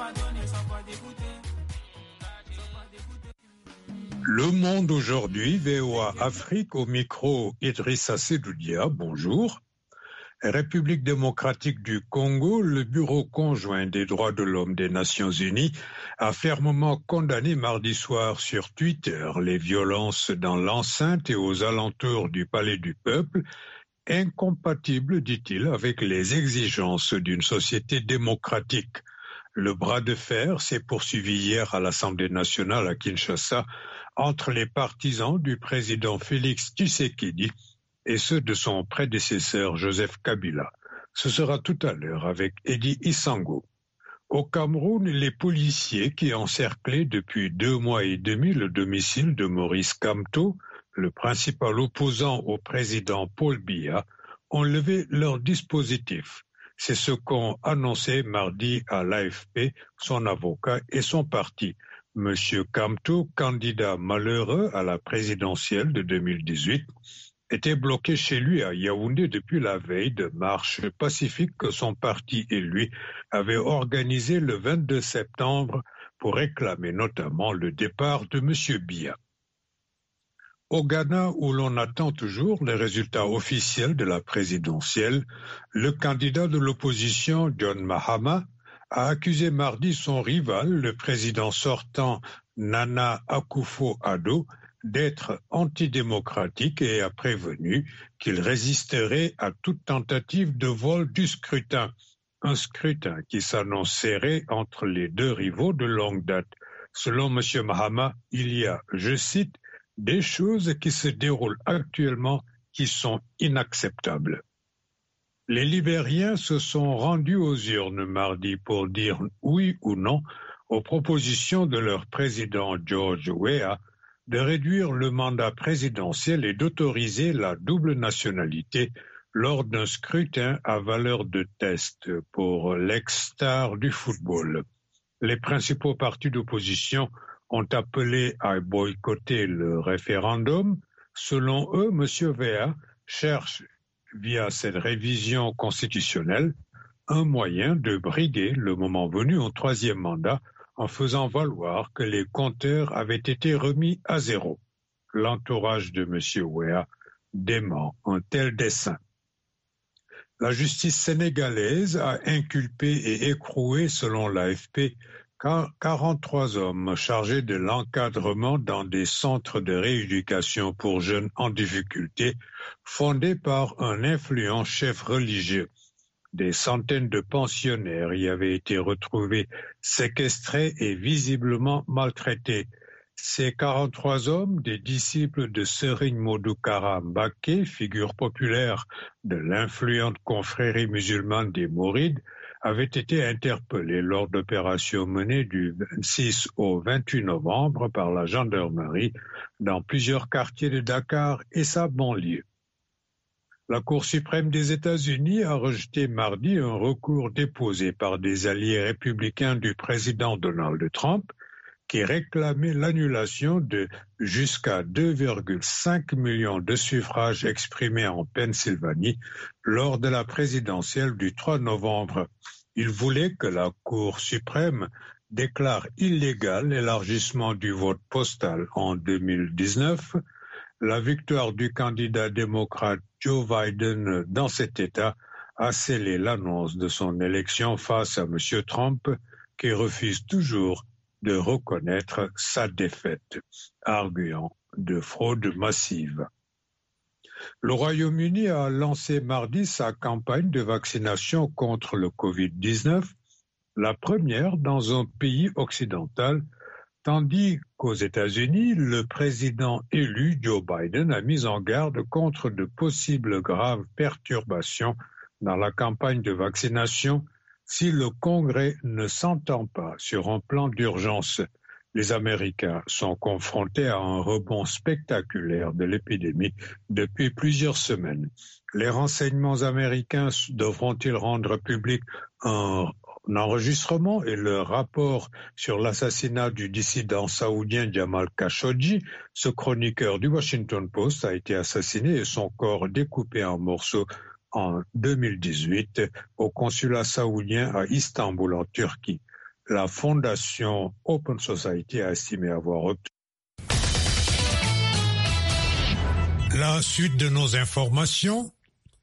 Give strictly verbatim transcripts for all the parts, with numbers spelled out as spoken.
Le Monde aujourd'hui, V O A Afrique, au micro Idrissa Sedoudia, bonjour. République démocratique du Congo, le Bureau conjoint des droits de l'homme des Nations Unies a fermement condamné mardi soir sur Twitter les violences dans l'enceinte et aux alentours du Palais du Peuple, incompatibles, dit-il, avec les exigences d'une société démocratique. Le bras de fer s'est poursuivi hier à l'Assemblée nationale à Kinshasa entre les partisans du président Félix Tshisekedi et ceux de son prédécesseur Joseph Kabila. Ce sera tout à l'heure avec Eddie Isango. Au Cameroun, les policiers qui encerclaient depuis deux mois et demi le domicile de Maurice Kamto, le principal opposant au président Paul Biya, ont levé leur dispositif. C'est ce qu'ont annoncé mardi à l'A F P son avocat et son parti. Monsieur Kamto, candidat malheureux à la présidentielle de deux mille dix-huit, était bloqué chez lui à Yaoundé depuis la veille de marche pacifique que son parti et lui avaient organisée le vingt-deux septembre pour réclamer notamment le départ de Monsieur Biya. Au Ghana, où l'on attend toujours les résultats officiels de la présidentielle, le candidat de l'opposition, John Mahama, a accusé mardi son rival, le président sortant Nana Akufo-Addo, d'être antidémocratique et a prévenu qu'il résisterait à toute tentative de vol du scrutin. Un scrutin qui s'annonce serré entre les deux rivaux de longue date. Selon M. Mahama, il y a, je cite, des choses qui se déroulent actuellement qui sont inacceptables. Les Libériens se sont rendus aux urnes mardi pour dire oui ou non aux propositions de leur président George Weah de réduire le mandat présidentiel et d'autoriser la double nationalité lors d'un scrutin à valeur de test pour l'ex-star du football. Les principaux partis d'opposition ont appelé à boycotter le référendum. Selon eux, M. Weah cherche, via cette révision constitutionnelle, un moyen de briguer le moment venu un troisième mandat en faisant valoir que les compteurs avaient été remis à zéro. L'entourage de M. Weah dément un tel dessein. La justice sénégalaise a inculpé et écroué, selon l'A F P, quarante-trois hommes chargés de l'encadrement dans des centres de rééducation pour jeunes en difficulté, fondés par un influent chef religieux. Des centaines de pensionnaires y avaient été retrouvés séquestrés et visiblement maltraités. Ces quarante-trois hommes, des disciples de Serigne Modou Kara Mbacké, figure populaire de l'influente confrérie musulmane des Mourides, avaient été interpellés lors d'opérations menées du vingt-six au vingt-huit novembre par la gendarmerie dans plusieurs quartiers de Dakar et sa banlieue. La Cour suprême des États-Unis a rejeté mardi un recours déposé par des alliés républicains du président Donald Trump qui réclamait l'annulation de jusqu'à deux virgule cinq millions de suffrages exprimés en Pennsylvanie lors de la présidentielle du trois novembre. Il voulait que la Cour suprême déclare illégal l'élargissement du vote postal en deux mille dix-neuf, la victoire du candidat démocrate Joe Biden dans cet État a scellé l'annonce de son élection face à M. Trump qui refuse toujours de reconnaître sa défaite, arguant de fraude massive. Le Royaume-Uni a lancé mardi sa campagne de vaccination contre le covid dix-neuf, la première dans un pays occidental, tandis qu'aux États-Unis, le président élu Joe Biden a mis en garde contre de possibles graves perturbations dans la campagne de vaccination si le Congrès ne s'entend pas sur un plan d'urgence. Les Américains sont confrontés à un rebond spectaculaire de l'épidémie depuis plusieurs semaines. Les renseignements américains devront-ils rendre public un enregistrement et le rapport sur l'assassinat du dissident saoudien Jamal Khashoggi? Ce chroniqueur du Washington Post a été assassiné et son corps découpé en morceaux en deux mille dix-huit au consulat saoudien à Istanbul en Turquie. la fondation Open Society a estimé avoir obtenu. La suite de nos informations.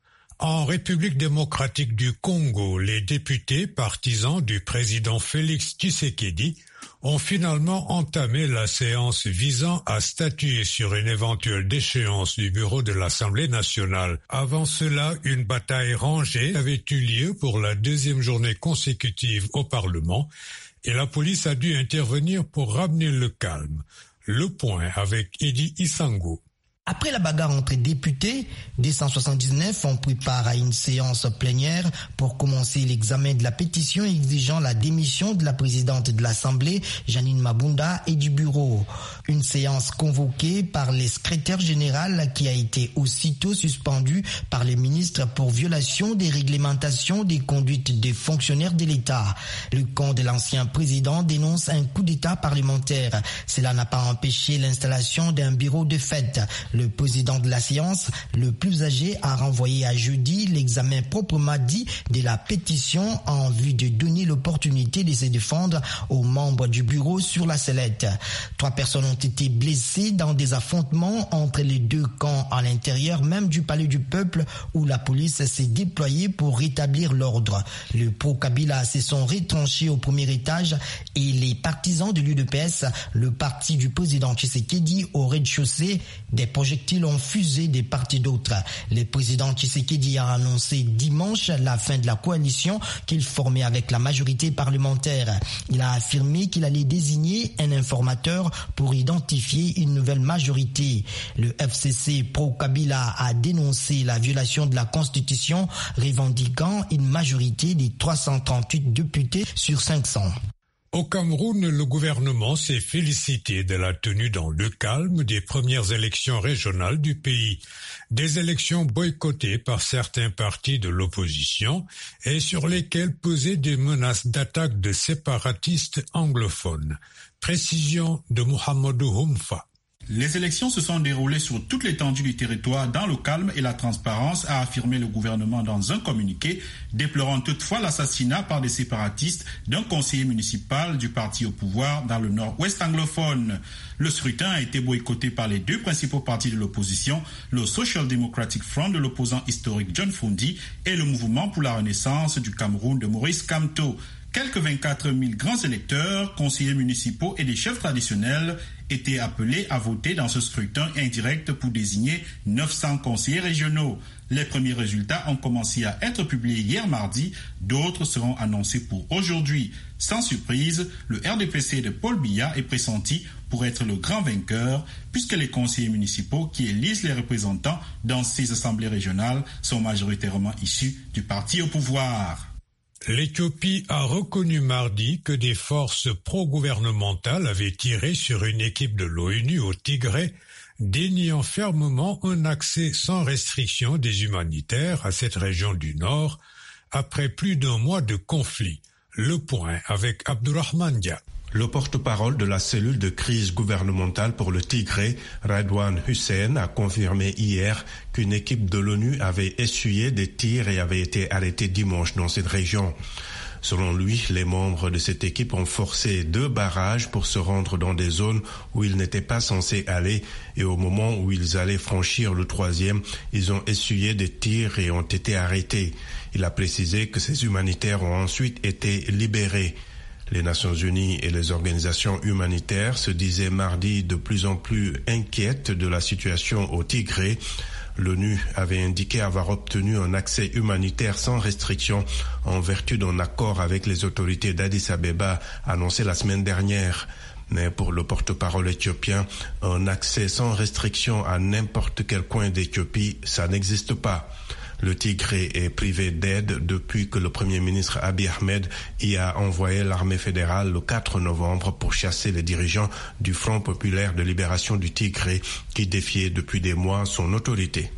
En République démocratique du Congo, les députés partisans du président Félix Tshisekedi ont finalement entamé la séance visant à statuer sur une éventuelle déchéance du bureau de l'Assemblée nationale. Avant cela, une bataille rangée avait eu lieu pour la deuxième journée consécutive au Parlement et la police a dû intervenir pour ramener le calme. Le point avec Eddie Isango. Après la bagarre entre députés, deux cent soixante-dix-neuf ont pris part à une séance plénière pour commencer l'examen de la pétition exigeant la démission de la présidente de l'Assemblée, Janine Mabunda, et du bureau. Une séance convoquée par les secrétaires généraux qui a été aussitôt suspendue par les ministres pour violation des réglementations des conduites des fonctionnaires de l'État. Le camp de l'ancien président dénonce un coup d'État parlementaire. Cela n'a pas empêché l'installation d'un bureau de fête. Le président de la séance, le plus âgé, a renvoyé à jeudi l'examen proprement dit de la pétition en vue de donner l'opportunité de se défendre aux membres du bureau sur la sellette. Trois personnes ont été blessées dans des affrontements entre les deux camps à l'intérieur même du palais du peuple où la police s'est déployée pour rétablir l'ordre. Le pro-Kabila se sont retranchés au premier étage et les partisans de l'U D P S, le parti du président Tshisekedi, au rez-de-chaussée. Des projectiles ont fusé des parties d'autres. Le président Tshisekedi a annoncé dimanche la fin de la coalition qu'il formait avec la majorité parlementaire. Il a affirmé qu'il allait désigner un informateur pour identifier une nouvelle majorité. Le F C C pro-Kabila a dénoncé la violation de la Constitution, revendiquant une majorité de trois cent trente-huit députés sur cinq cents. Au Cameroun, le gouvernement s'est félicité de la tenue dans le calme des premières élections régionales du pays. Des élections boycottées par certains partis de l'opposition et sur lesquelles pesaient des menaces d'attaque de séparatistes anglophones. Précision de Mohamedou Houmfa. Les élections se sont déroulées sur toute l'étendue du territoire dans le calme et la transparence, a affirmé le gouvernement dans un communiqué, déplorant toutefois l'assassinat par des séparatistes d'un conseiller municipal du parti au pouvoir dans le nord-ouest anglophone. Le scrutin a été boycotté par les deux principaux partis de l'opposition, le Social Democratic Front de l'opposant historique John Fundi et le Mouvement pour la Renaissance du Cameroun de Maurice Kamto. Quelques vingt-quatre mille grands électeurs, conseillers municipaux et des chefs traditionnels étaient appelés à voter dans ce scrutin indirect pour désigner neuf cents conseillers régionaux. Les premiers résultats ont commencé à être publiés hier mardi, d'autres seront annoncés pour aujourd'hui. Sans surprise, le R D P C de Paul Biya est pressenti pour être le grand vainqueur, puisque les conseillers municipaux qui élisent les représentants dans ces assemblées régionales sont majoritairement issus du parti au pouvoir. L'Éthiopie a reconnu mardi que des forces pro-gouvernementales avaient tiré sur une équipe de l'ONU au Tigré, déniant fermement un accès sans restriction des humanitaires à cette région du Nord après plus d'un mois de conflit. Le point avec Abdurrahman Dia. Le porte-parole de la cellule de crise gouvernementale pour le Tigré, Redouane Hussein, a confirmé hier qu'une équipe de l'ONU avait essuyé des tirs et avait été arrêtée dimanche dans cette région. Selon lui, les membres de cette équipe ont forcé deux barrages pour se rendre dans des zones où ils n'étaient pas censés aller et au moment où ils allaient franchir le troisième, ils ont essuyé des tirs et ont été arrêtés. Il a précisé que ces humanitaires ont ensuite été libérés. Les Nations Unies et les organisations humanitaires se disaient mardi de plus en plus inquiètes de la situation au Tigré. L'ONU avait indiqué avoir obtenu un accès humanitaire sans restriction en vertu d'un accord avec les autorités d'Addis Abeba annoncé la semaine dernière. Mais pour le porte-parole éthiopien, un accès sans restriction à n'importe quel coin d'Éthiopie, ça n'existe pas. Le Tigré est privé d'aide depuis que le Premier ministre Abiy Ahmed y a envoyé l'armée fédérale le quatre novembre pour chasser les dirigeants du Front populaire de libération du Tigré qui défiaient depuis des mois son autorité.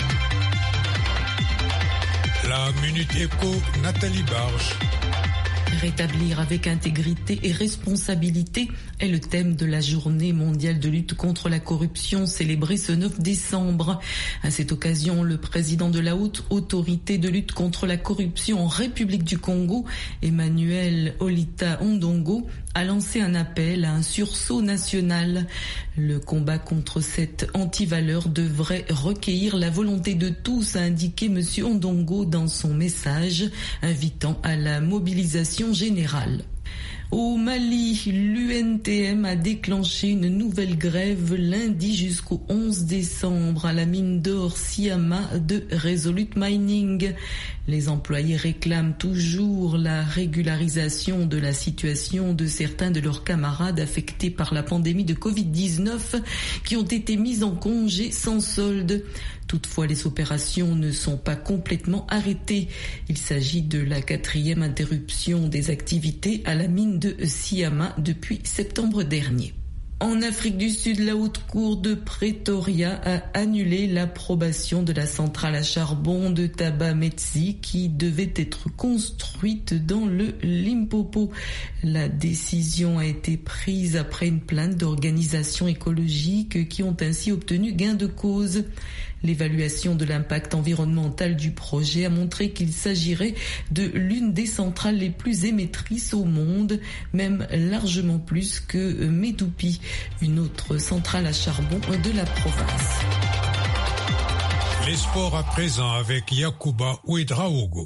La Minute Éco, Nathalie Barge. Rétablir avec intégrité et responsabilité est le thème de la journée mondiale de lutte contre la corruption célébrée ce neuf décembre. À cette occasion, le président de la haute autorité de lutte contre la corruption en République du Congo, Emmanuel Olita Ondongo, a lancé un appel à un sursaut national. Le combat contre cette antivaleur devrait recueillir la volonté de tous, a indiqué M. Ondongo dans son message, invitant à la mobilisation générale. Au Mali, l'U N T M a déclenché une nouvelle grève lundi jusqu'au onze décembre à la mine d'or Siama de Resolute Mining. Les employés réclament toujours la régularisation de la situation de certains de leurs camarades affectés par la pandémie de covid dix-neuf qui ont été mis en congé sans solde. Toutefois, les opérations ne sont pas complètement arrêtées. Il s'agit de la quatrième interruption des activités à la mine de Siama depuis septembre dernier. En Afrique du Sud, la Haute Cour de Pretoria a annulé l'approbation de la centrale à charbon de Taba-Metsi qui devait être construite dans le Limpopo. La décision a été prise après une plainte d'organisations écologiques qui ont ainsi obtenu gain de cause. L'évaluation de l'impact environnemental du projet a montré qu'il s'agirait de l'une des centrales les plus émettrices au monde, même largement plus que Medupi, une autre centrale à charbon de la province. Les sports à présent avec Yacouba Ouedraogo.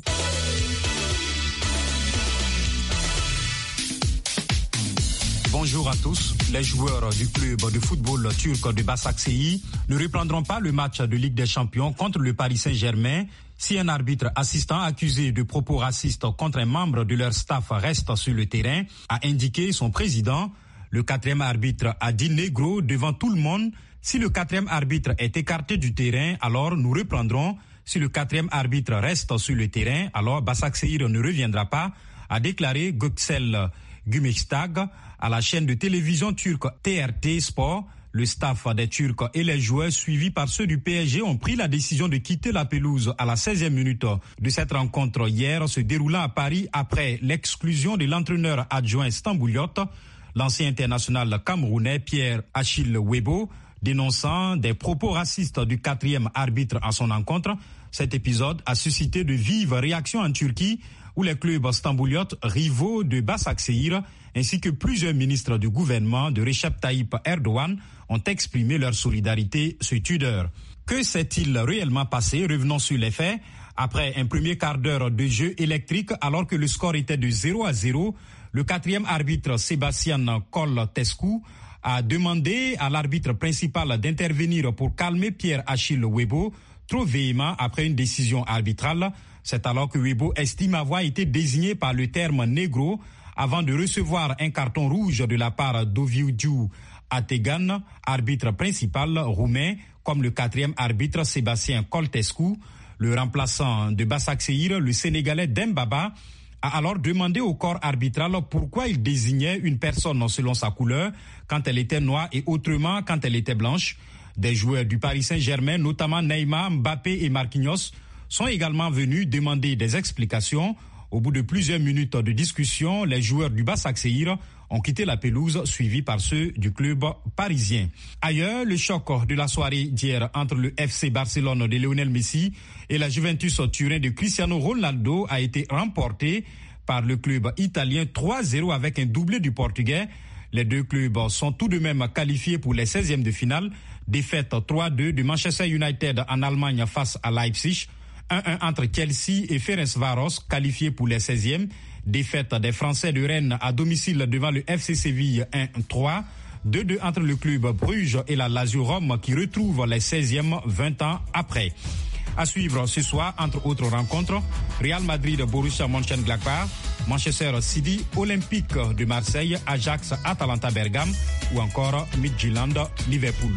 Bonjour à tous. Les joueurs du club de football turc de Başakşehir ne reprendront pas le match de Ligue des Champions contre le Paris Saint-Germain si un arbitre assistant accusé de propos racistes contre un membre de leur staff reste sur le terrain, a indiqué son président. Le quatrième arbitre a dit négro devant tout le monde. Si le quatrième arbitre est écarté du terrain, alors nous reprendrons. Si le quatrième arbitre reste sur le terrain, alors Başakşehir ne reviendra pas, a déclaré Göksel Gümüştag à la chaîne de télévision turque T R T Sport. Le staff des Turcs et les joueurs suivis par ceux du P S G ont pris la décision de quitter la pelouse à la seizième minute de cette rencontre hier se déroulant à Paris après l'exclusion de l'entraîneur adjoint Stambouliot, l'ancien international camerounais Pierre Achille Webo, dénonçant des propos racistes du quatrième arbitre à son encontre. Cet épisode a suscité de vives réactions en Turquie où les clubs stambouliotes rivaux de Başakşehir ainsi que plusieurs ministres du gouvernement de Recep Tayyip Erdogan ont exprimé leur solidarité sur Twitter. Que s'est-il réellement passé? Revenons sur les faits. Après un premier quart d'heure de jeu électrique alors que le score était de zéro à zéro, le quatrième arbitre Sébastien Coltescu a demandé à l'arbitre principal d'intervenir pour calmer Pierre Achille Webo, trop véhément après une décision arbitrale. C'est alors que Webo estime avoir été désigné par le terme négro avant de recevoir un carton rouge de la part d'Ovidiu Ategan, arbitre principal roumain, comme le quatrième arbitre Sébastien Coltescu. Le remplaçant de Başakşehir, le Sénégalais Dembaba, a alors demandé au corps arbitral pourquoi il désignait une personne selon sa couleur quand elle était noire et autrement quand elle était blanche. Des joueurs du Paris Saint-Germain, notamment Neymar, Mbappé et Marquinhos, sont également venus demander des explications. Au bout de plusieurs minutes de discussion, les joueurs du Başakşehir ont quitté la pelouse, suivis par ceux du club parisien. Ailleurs, le choc de la soirée d'hier entre le F C Barcelone de Lionel Messi et la Juventus Turin de Cristiano Ronaldo a été remporté par le club italien trois zéro avec un doublé du Portugais. Les deux clubs sont tout de même qualifiés pour les seizièmes de finale. Défaite trois deux de Manchester United en Allemagne face à Leipzig. un un entre Chelsea et Ferencváros, qualifiés pour les seizièmes. Défaite des Français de Rennes à domicile devant le F C Séville un trois. deux deux entre le club Bruges et la Lazio Rome qui retrouve les seizièmes vingt ans après. À suivre ce soir, entre autres rencontres, Real Madrid, Borussia Mönchengladbach, Manchester City, Olympique de Marseille, Ajax, Atalanta Bergame ou encore Midtjylland, Liverpool.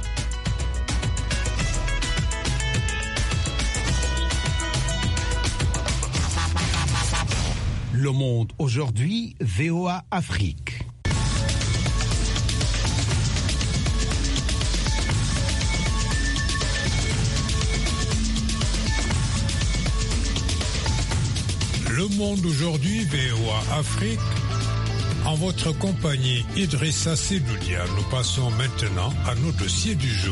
Le Monde aujourd'hui, V O A Afrique. Le Monde aujourd'hui, V O A Afrique. En votre compagnie, Idrissa Sedoudia, nous passons maintenant à nos dossiers du jour.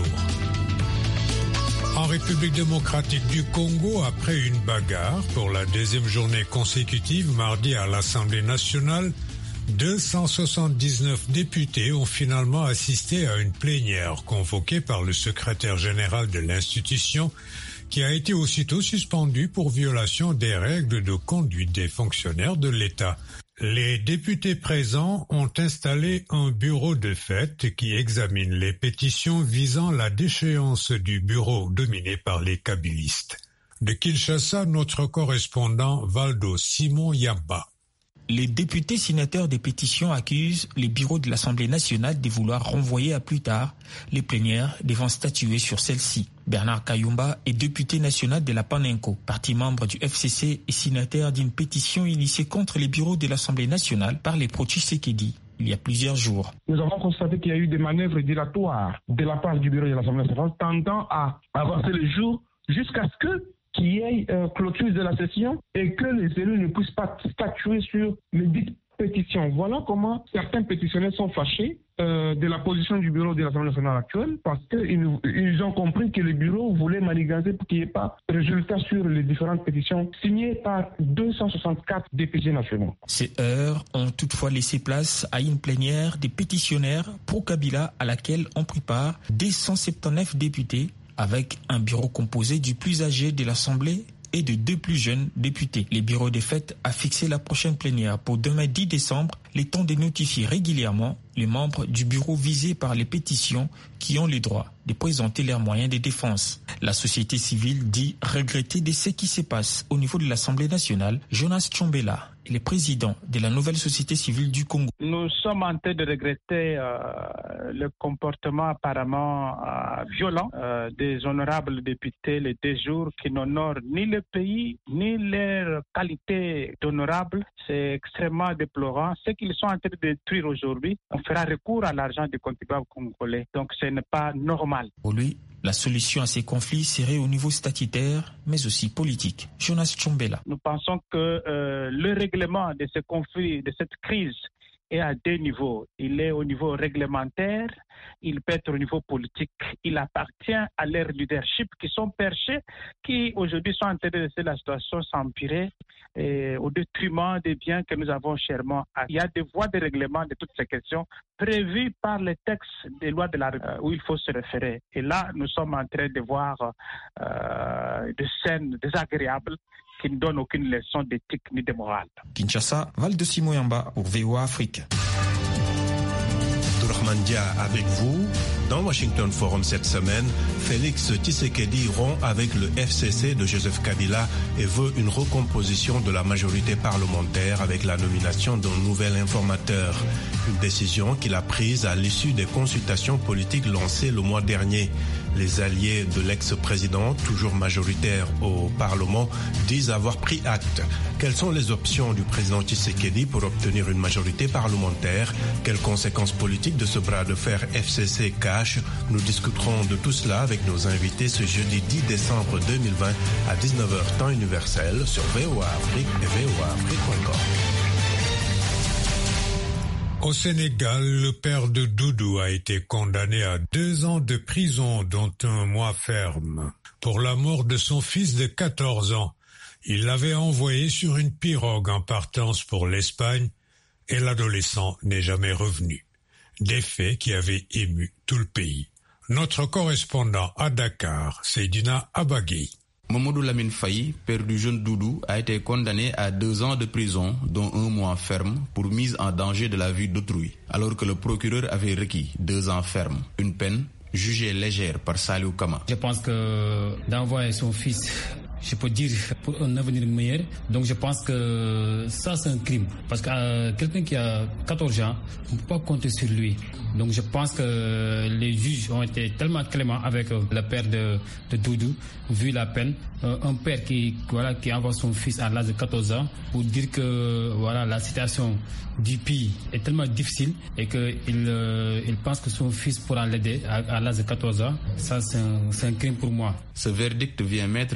En République démocratique du Congo, après une bagarre pour la deuxième journée consécutive mardi à l'Assemblée nationale, deux cent soixante-dix-neuf députés ont finalement assisté à une plénière convoquée par le secrétaire général de l'institution qui a été aussitôt suspendue pour violation des règles de conduite des fonctionnaires de l'État. Les députés présents ont installé un bureau de fait qui examine les pétitions visant la déchéance du bureau dominé par les kabylistes. De Kinshasa, notre correspondant Valdo Simon Yamba. Les députés signataires des pétitions accusent les bureaux de l'Assemblée nationale de vouloir renvoyer à plus tard les plénières devant statuer sur celle-ci. Bernard Kayumba est député national de la Panenko, parti membre du F C C et signataire d'une pétition initiée contre les bureaux de l'Assemblée nationale par les pro-Tshisekedi il y a plusieurs jours. Nous avons constaté qu'il y a eu des manœuvres dilatoires de la part du bureau de l'Assemblée nationale tendant à avancer le jour jusqu'à ce que qu'il y ait euh, clôture de la session et que les élus ne puissent pas statuer sur les dites pétitions. Voilà comment certains pétitionnaires sont fâchés euh, de la position du bureau de l'Assemblée nationale actuelle parce qu'ils ils ont compris que le bureau voulait manigancer pour qu'il n'y ait pas de résultat sur les différentes pétitions signées par deux cent soixante-quatre députés nationaux. Ces heures ont toutefois laissé place à une plénière des pétitionnaires pro-Kabila à laquelle ont pris part deux cent soixante-dix-neuf députés avec un bureau composé du plus âgé de l'Assemblée et de deux plus jeunes députés. Le bureau des fêtes a fixé la prochaine plénière pour demain dix décembre, le temps de notifier régulièrement les membres du bureau visés par les pétitions qui ont le droit de présenter leurs moyens de défense. La société civile dit regretter de ce qui se passe au niveau de l'Assemblée nationale. Jonas Tchombela est le président de la nouvelle société civile du Congo. Nous sommes en train de regretter euh, le comportement apparemment euh, violent euh, des honorables députés les deux jours qui n'honorent ni le pays ni leur qualité d'honorable. C'est extrêmement déplorant. Ce qu'ils sont en train de détruire aujourd'hui, on fera recours à l'argent des contribuables congolais. Donc ce n'est pas normal. Pour lui, la solution à ces conflits serait au niveau statutaire, mais aussi politique. Jonas Tchombela. Nous pensons que euh, le règlement de ce conflit, de cette crise, est à deux niveaux. Il est au niveau réglementaire, il peut être au niveau politique. Il appartient à leurs leadership qui sont perchés, qui aujourd'hui sont en train de laisser la situation s'empirer au détriment des biens que nous avons chèrement. Il y a des voies de règlement de toutes ces questions prévues par les textes des lois de la euh, où il faut se référer. Et là, nous sommes en train de voir euh, des scènes désagréables qui ne donnent aucune leçon d'éthique ni de morale. Kinshasa, Valdo Simon Yamba pour V O A Afrique. Mandia avec vous. Dans Washington Forum cette semaine, Félix Tshisekedi rompt avec le F C C de Joseph Kabila et veut une recomposition de la majorité parlementaire avec la nomination d'un nouvel informateur. Une décision qu'il a prise à l'issue des consultations politiques lancées le mois dernier. Les alliés de l'ex-président, toujours majoritaire au Parlement, disent avoir pris acte. Quelles sont les options du président Tshisekedi pour obtenir une majorité parlementaire? Quelles conséquences politiques de ce bras de fer F C C cache? Nous discuterons de tout cela avec nos invités ce jeudi dix décembre deux mille vingt à dix-neuf heures temps universel sur V O A Afrique et V O A Afrique point com. Au Sénégal, le père de Doudou a été condamné à deux ans de prison, dont un mois ferme, pour la mort de son fils de quatorze ans. Il l'avait envoyé sur une pirogue en partance pour l'Espagne et l'adolescent n'est jamais revenu. Des faits qui avaient ému tout le pays. Notre correspondant à Dakar, Seydina Abagui. Mamadou Lamine Faye, père du jeune Doudou, a été condamné à deux ans de prison, dont un mois ferme, pour mise en danger de la vie d'autrui, alors que le procureur avait requis deux ans ferme, une peine jugée légère par Saliou Kama. Je pense que d'envoyer son fils, je peux dire, pour un avenir meilleur. Donc je pense que ça c'est un crime. Parce que euh, quelqu'un qui a quatorze ans, on ne peut pas compter sur lui. Donc je pense que les juges ont été tellement cléments avec euh, le père de, de Doudou, vu la peine. Euh, un père qui, voilà, qui envoie son fils à l'âge de quatorze ans pour dire que voilà, la situation du pays est tellement difficile et qu'il euh, il pense que son fils pourra l'aider à, à l'âge de quatorze ans. Ça c'est un, c'est un crime pour moi. Ce verdict vient mettre un terme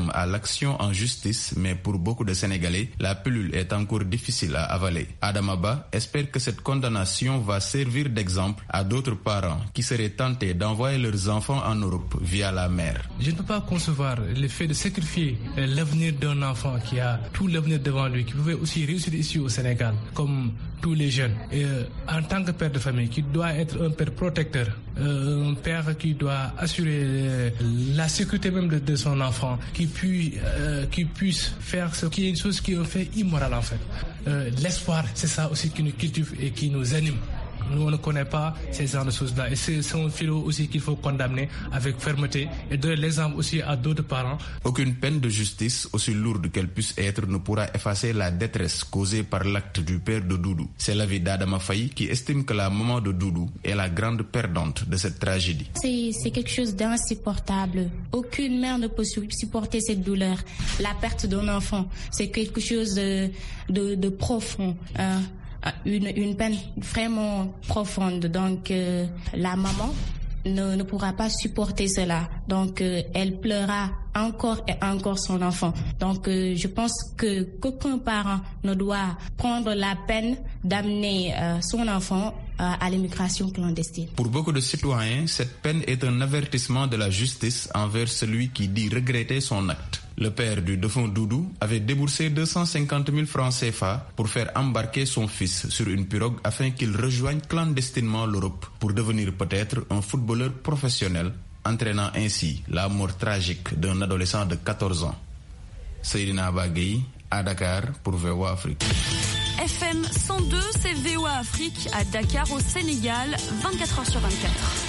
terme à l'action en justice, mais pour beaucoup de Sénégalais, la pilule est encore difficile à avaler. Adama Ba espère que cette condamnation va servir d'exemple à d'autres parents qui seraient tentés d'envoyer leurs enfants en Europe via la mer. Je ne peux pas concevoir le fait de sacrifier l'avenir d'un enfant qui a tout l'avenir devant lui, qui pouvait aussi réussir ici au Sénégal, comme tous les jeunes. Et euh, en tant que père de famille, qui doit être un père protecteur, euh, un père qui doit assurer euh, la sécurité même de, de son enfant, qui, puis, euh, qui puisse faire ce qui est une chose qui est un fait immoral en fait. Euh, l'espoir, c'est ça aussi qui nous cultive et qui nous anime. Nous, on ne connaît pas ces genres de choses-là. Et c'est, c'est un fléau aussi qu'il faut condamner avec fermeté et donner l'exemple aussi à d'autres parents. Aucune peine de justice, aussi lourde qu'elle puisse être, ne pourra effacer la détresse causée par l'acte du père de Doudou. C'est l'avis d'Adama Faye qui estime que la maman de Doudou est la grande perdante de cette tragédie. C'est, c'est quelque chose d'insupportable. Aucune mère ne peut supporter cette douleur. La perte d'un enfant, c'est quelque chose de, de, de profond. Hein. Une, une peine vraiment profonde. Donc, euh, la maman ne, ne pourra pas supporter cela. Donc, euh, elle pleurera encore et encore son enfant. Donc, euh, je pense que qu'aucun parent ne doit prendre la peine d'amener euh, son enfant euh, à l'immigration clandestine. Pour beaucoup de citoyens, cette peine est un avertissement de la justice envers celui qui dit regretter son acte. Le père du défunt Doudou avait déboursé deux cent cinquante mille francs C F A pour faire embarquer son fils sur une pirogue afin qu'il rejoigne clandestinement l'Europe pour devenir peut-être un footballeur professionnel, entraînant ainsi la mort tragique d'un adolescent de quatorze ans. Seydina Bagay à Dakar pour V O A Afrique. F M cent deux, c'est V O A Afrique à Dakar au Sénégal, vingt-quatre heures sur vingt-quatre.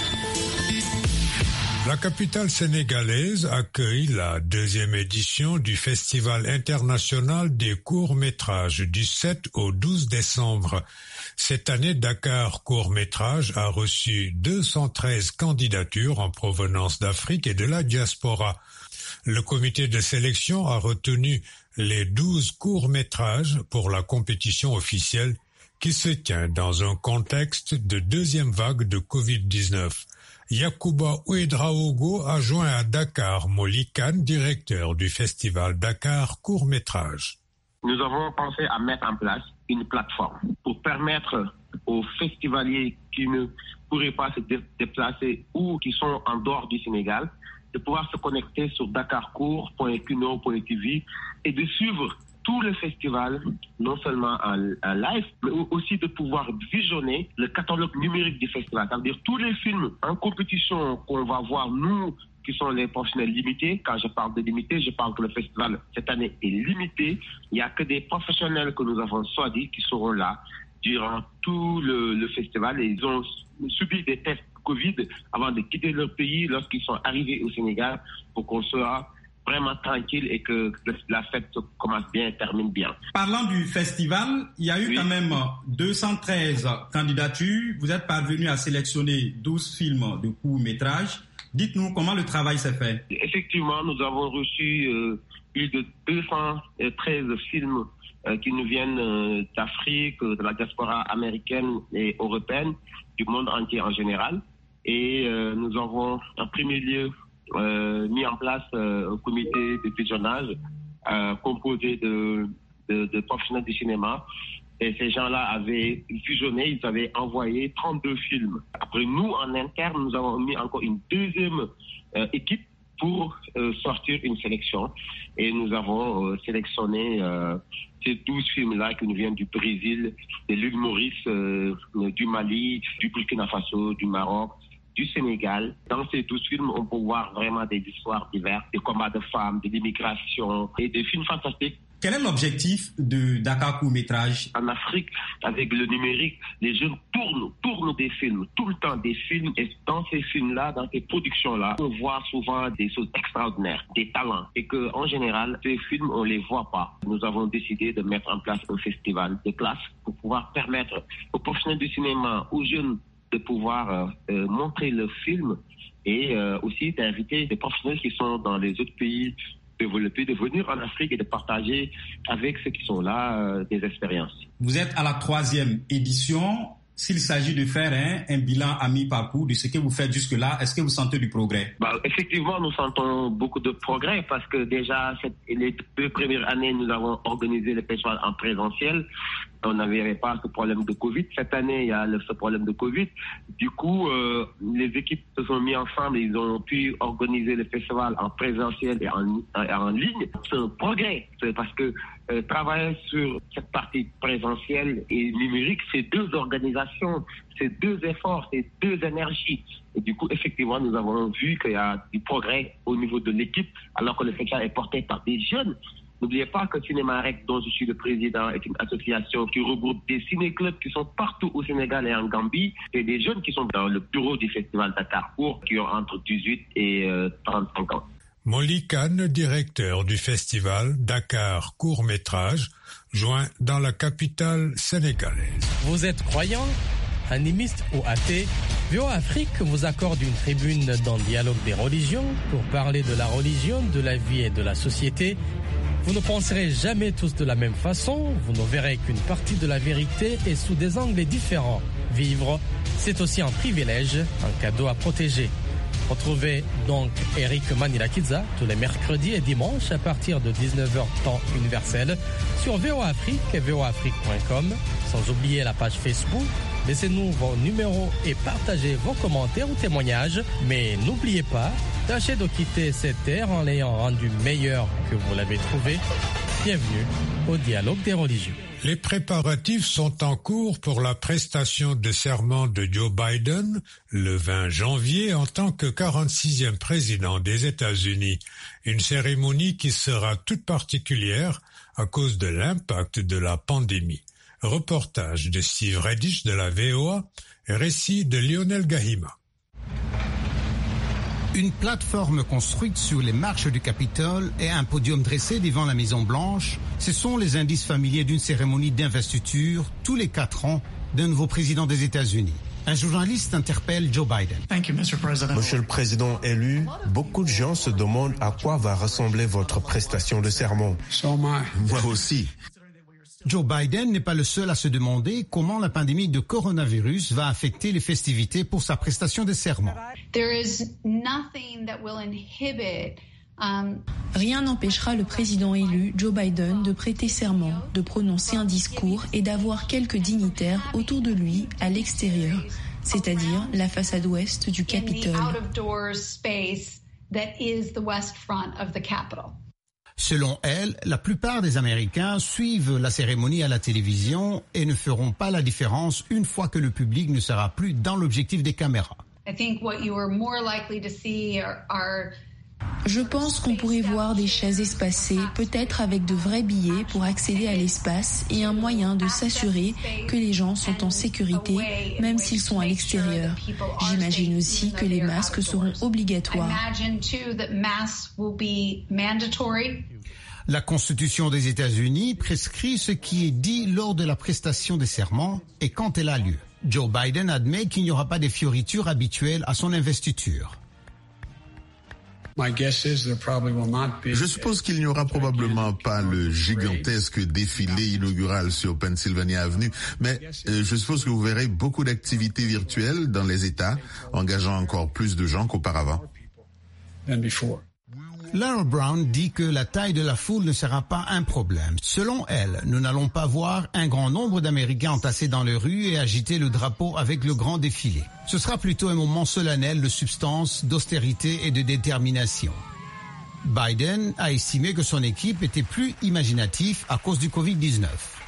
La capitale sénégalaise accueille la deuxième édition du Festival international des courts-métrages du sept au douze décembre. Cette année, Dakar Court-métrage a reçu deux cent treize candidatures en provenance d'Afrique et de la diaspora. Le comité de sélection a retenu les douze courts-métrages pour la compétition officielle qui se tient dans un contexte de deuxième vague de covid dix-neuf. Yacouba Ouedraogo a joint à Dakar Molly Khan, directeur du festival Dakar Court-métrage. Nous avons pensé à mettre en place une plateforme pour permettre aux festivaliers qui ne pourraient pas se déplacer ou qui sont en dehors du Sénégal de pouvoir se connecter sur dakarcourt point kuno point t v et de suivre tout le festival, non seulement en, en live, mais aussi de pouvoir visionner le catalogue numérique du festival. C'est-à-dire tous les films en compétition qu'on va voir, nous, qui sont les professionnels limités. Quand je parle de limité, je parle que le festival, cette année, est limité. Il n'y a que des professionnels que nous avons choisis qui seront là durant tout le, le festival. Et ils ont subi des tests Covid avant de quitter leur pays lorsqu'ils sont arrivés au Sénégal pour qu'on soit vraiment tranquille et que la fête commence bien et termine bien. Parlant du festival, il y a eu oui. quand même deux cent treize candidatures. Vous êtes parvenu à sélectionner douze films de court-métrage. Dites-nous comment le travail s'est fait. Effectivement, nous avons reçu euh, plus de deux cent treize films euh, qui nous viennent euh, d'Afrique, de la diaspora américaine et européenne, du monde entier en général. Et euh, nous avons en premier lieu Euh, mis en place euh, un comité de visionnage euh, composé de, de, de professionnels du cinéma. Et ces gens-là avaient fusionné, ils avaient envoyé trente-deux films. Après, nous, en interne, nous avons mis encore une deuxième euh, équipe pour euh, sortir une sélection. Et nous avons euh, sélectionné euh, ces douze films-là qui nous viennent du Brésil, de l'île Maurice, euh, du Mali, du Burkina Faso, du Maroc, du Sénégal. Dans ces douze films, on peut voir vraiment des histoires diverses, des combats de femmes, de l'immigration et des films fantastiques. Quel est l'objectif de Dakar Court-métrage? En Afrique, avec le numérique, les jeunes tournent, tournent des films, tout le temps des films. Et dans ces films-là, dans ces productions-là, on voit souvent des choses extraordinaires, des talents. Et qu'en général, ces films, on ne les voit pas. Nous avons décidé de mettre en place un festival de classe pour pouvoir permettre aux professionnels du cinéma, aux jeunes, de pouvoir euh, montrer le film et euh, aussi d'inviter des professionnels qui sont dans les autres pays développés de venir en Afrique et de partager avec ceux qui sont là euh, des expériences. Vous êtes à la troisième édition. s'il s'agit de faire hein, un bilan à mi-parcours de ce que vous faites jusque-là, est-ce que vous sentez du progrès? Bah, effectivement, nous sentons beaucoup de progrès parce que déjà, cette, les deux premières années, nous avons organisé le festival en présentiel. On n'avait pas ce problème de Covid. Cette année, il y a le, ce problème de Covid. Du coup, euh, les équipes se sont mis ensemble. Ils ont pu organiser le festival en présentiel et en, en ligne. C'est un progrès. C'est parce que euh, travailler sur cette partie présentielle et numérique, c'est deux organisations, c'est deux efforts, c'est deux énergies. Et du coup, effectivement, nous avons vu qu'il y a du progrès au niveau de l'équipe, alors que le festival est porté par des jeunes. N'oubliez pas que Cinéma Rec, dont je suis le président, est une association qui regroupe des ciné-clubs qui sont partout au Sénégal et en Gambie, et des jeunes qui sont dans le bureau du festival Dakar Court, qui ont entre dix-huit et trente-cinq ans. Molly Khan, directeur du festival Dakar Court Métrage, joint dans la capitale sénégalaise. Vous êtes croyant, animiste ou athée, V O A Afrique vous accorde une tribune dans le dialogue des religions pour parler de la religion, de la vie et de la société. Vous ne penserez jamais tous de la même façon, vous ne verrez qu'une partie de la vérité et sous des angles différents. Vivre, c'est aussi un privilège, un cadeau à protéger. Retrouvez donc Eric Manilakidza tous les mercredis et dimanches à partir de dix-neuf heures temps universel sur V O A Afrique et V O A Afrique point com, sans oublier la page Facebook. Laissez-nous vos numéros et partagez vos commentaires ou témoignages. Mais n'oubliez pas, tâchez de quitter cette terre en l'ayant rendue meilleure que vous l'avez trouvée. Bienvenue au dialogue des religions. Les préparatifs sont en cours pour la prestation de serment de Joe Biden le vingt janvier en tant que quarante-sixième président des États-Unis. Une cérémonie qui sera toute particulière à cause de l'impact de la pandémie. Reportage de Steve Reddish de la V O A et récit de Lionel Gahima. Une plateforme construite sur les marches du Capitole et un podium dressé devant la Maison-Blanche, ce sont les indices familiers d'une cérémonie d'investiture tous les quatre ans d'un nouveau président des États-Unis. Un journaliste interpelle Joe Biden. Monsieur le Président élu, beaucoup de gens se demandent à quoi va ressembler votre prestation de serment. Moi aussi. Joe Biden n'est pas le seul à se demander comment la pandémie de coronavirus va affecter les festivités pour sa prestation de serment. Rien n'empêchera le président élu, Joe Biden, de prêter serment, de prononcer un discours et d'avoir quelques dignitaires autour de lui à l'extérieur, c'est-à-dire la façade ouest du Capitole. Selon elle, la plupart des Américains suivent la cérémonie à la télévision et ne feront pas la différence une fois que le public ne sera plus dans l'objectif des caméras. Je pense qu'on pourrait voir des chaises espacées, peut-être avec de vrais billets pour accéder à l'espace et un moyen de s'assurer que les gens sont en sécurité, même s'ils sont à l'extérieur. J'imagine aussi que les masques seront obligatoires. La Constitution des États-Unis prescrit ce qui est dit lors de la prestation des serments et quand elle a lieu. Joe Biden admet qu'il n'y aura pas de fioritures habituelles à son investiture. Je suppose qu'il n'y aura probablement pas le gigantesque défilé inaugural sur Pennsylvania Avenue, mais euh, je suppose que vous verrez beaucoup d'activités virtuelles dans les États, engageant encore plus de gens qu'auparavant. Laura Brown dit que la taille de la foule ne sera pas un problème. Selon elle, nous n'allons pas voir un grand nombre d'Américains entassés dans les rues et agiter le drapeau avec le grand défilé. Ce sera plutôt un moment solennel de substance, d'austérité et de détermination. Biden a estimé que son équipe était plus imaginative à cause du covid dix-neuf.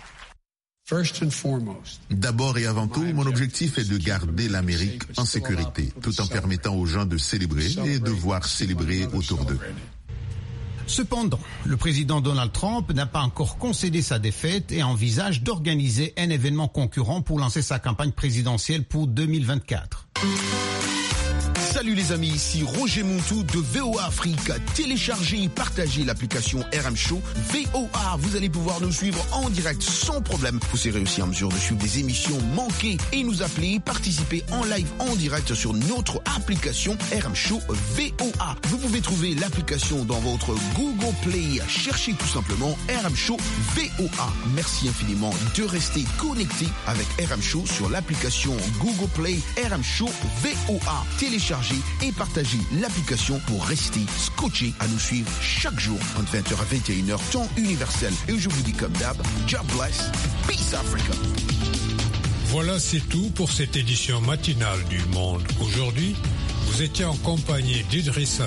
D'abord et avant tout, mon objectif est de garder l'Amérique en sécurité, tout en permettant aux gens de célébrer et de voir célébrer autour d'eux. Cependant, le président Donald Trump n'a pas encore concédé sa défaite et envisage d'organiser un événement concurrent pour lancer sa campagne présidentielle pour deux mille vingt-quatre. Salut les amis, ici Roger Montou de V O A Afrique. Téléchargez et partagez l'application R M Show V O A. Vous allez pouvoir nous suivre en direct sans problème. Vous serez aussi en mesure de suivre des émissions manquées et nous appeler, participer en live en direct sur notre application R M Show V O A. Vous pouvez trouver l'application dans votre Google Play. Cherchez tout simplement R M Show V O A. Merci infiniment de rester connecté avec R M Show sur l'application Google Play R M Show V O A. Téléchargez et partagez l'application pour rester scotché à nous suivre chaque jour entre vingt heures à vingt et une heures temps universel. Et je vous dis comme d'hab, God bless, peace Africa. Voilà, c'est tout pour cette édition matinale du Monde. Aujourd'hui, vous étiez en compagnie d'Idrissa